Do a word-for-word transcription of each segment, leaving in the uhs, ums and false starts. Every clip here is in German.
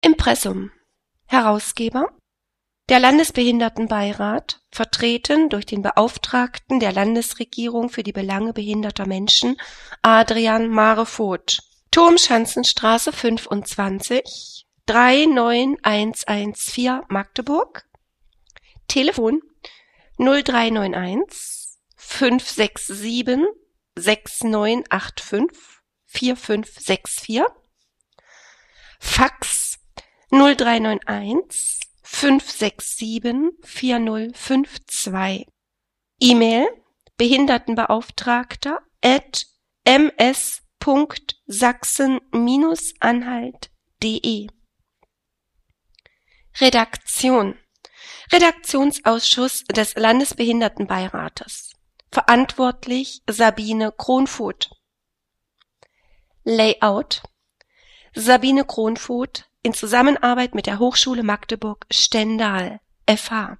Impressum. Herausgeber der Landesbehindertenbeirat, vertreten durch den Beauftragten der Landesregierung für die Belange behinderter Menschen, Adrian Marevoth. Turmschanzenstraße fünfundzwanzig, drei neun eins eins vier Magdeburg. Telefon null drei neun eins fünf sechs sieben sechs neun acht fünf vier fünf sechs vier. Fax null drei neun eins fünf sechs sieben vier null fünf zwei. E-Mail behindertenbeauftragter at ms punkt sachsen Bindestrich anhalt punkt de. Redaktion Redaktionsausschuss des Landesbehindertenbeirates. Verantwortlich Sabine Kronvoth. Layout Sabine Kronvoth in Zusammenarbeit mit der Hochschule Magdeburg Stendal F H.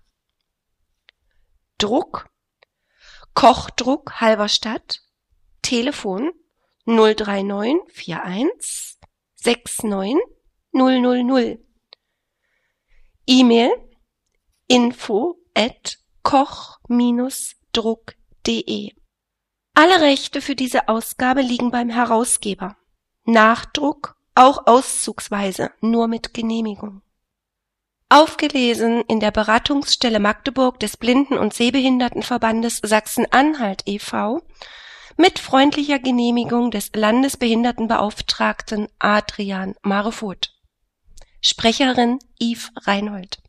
Druck Kochdruck Halberstadt. Telefon null drei neun vier eins sechs neun null null null. E-Mail info at koch Bindestrich druck punkt de. Alle Rechte für diese Ausgabe liegen beim Herausgeber. Nachdruck auch auszugsweise nur mit Genehmigung. Aufgelesen in der Beratungsstelle Magdeburg des Blinden- und Sehbehindertenverbandes Sachsen-Anhalt e V mit freundlicher Genehmigung des Landesbehindertenbeauftragten Adrian Marevoth. Sprecherin Yves Reinhold.